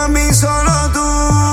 pa' mí solo tú.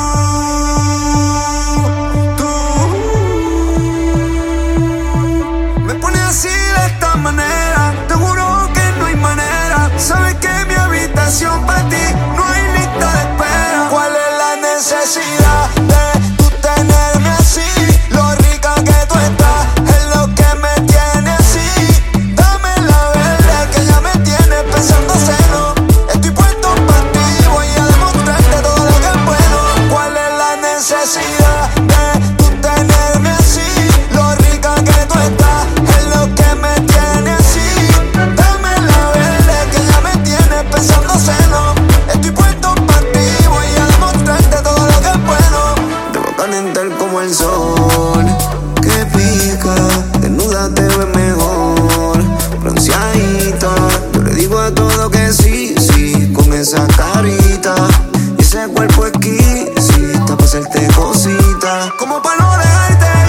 Me pones así de esta manera, te juro que no hay manera. Sabes que en mi habitación para ti no hay lista de espera. ¿Cuál es la necesidad de tú tenerme así? Lo rica que tú estás es lo que me tiene así. Dame la verde que ya me tienes pensando celo. Estoy puesto para ti, voy a demostrarte todo lo que puedo. ¿Cuál es la necesidad de tú tenerme así? Lo rica que tú estás es lo que me tiene así. Dame la verde que ya me tienes pensando celo. Estoy puesto para ti, voy a demostrarte todo lo que puedo. Debo calentar como el sol que pica, desnuda te ves mejor, bronceadita. Yo le digo a todo que sí, sí, con esa carita y ese cuerpo exquisita pa' hacerte cosita, como pa' no dejarte.